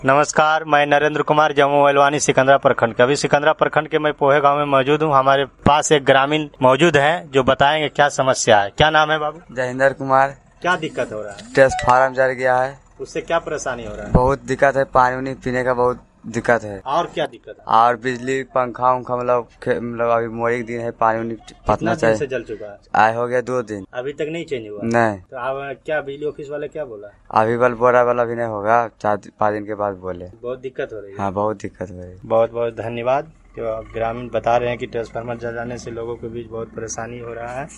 नमस्कार, मैं नरेंद्र कुमार जम्मू वैलवानी सिकंदरा प्रखंड का। अभी सिकंदरा प्रखंड के मैं पोहे गांव में मौजूद हूँ। हमारे पास एक ग्रामीण मौजूद है जो बताएंगे क्या समस्या है। क्या नाम है बाबू? जयेंद्र कुमार। क्या दिक्कत हो रहा है? ट्रांसफार्मर जल गया है। उससे क्या परेशानी हो रहा है? बहुत दिक्कत है, पानी उनी पीने का बहुत दिक्कत है। और क्या दिक्कत है? और बिजली पंखा उंखा मतलब अभी मोड़ी दिन है, पानी उनी पतना कितना दिन से चाहिए। जल चुका है? आए हो गया 2 दिन। अभी तक नहीं चेंज हुआ? नहीं, तो अब क्या बिजली ऑफिस वाले क्या बोला? अभी बल बोरा वाला भी नहीं होगा, 4-5 दिन के बाद बोले। बहुत दिक्कत हो रही है। हाँ, बहुत दिक्कत हो रही है। बहुत बहुत धन्यवाद। जो ग्रामीण बता रहे हैं कि ट्रांसफार्मर जल जाने से लोगों के बीच बहुत परेशानी हो रहा है।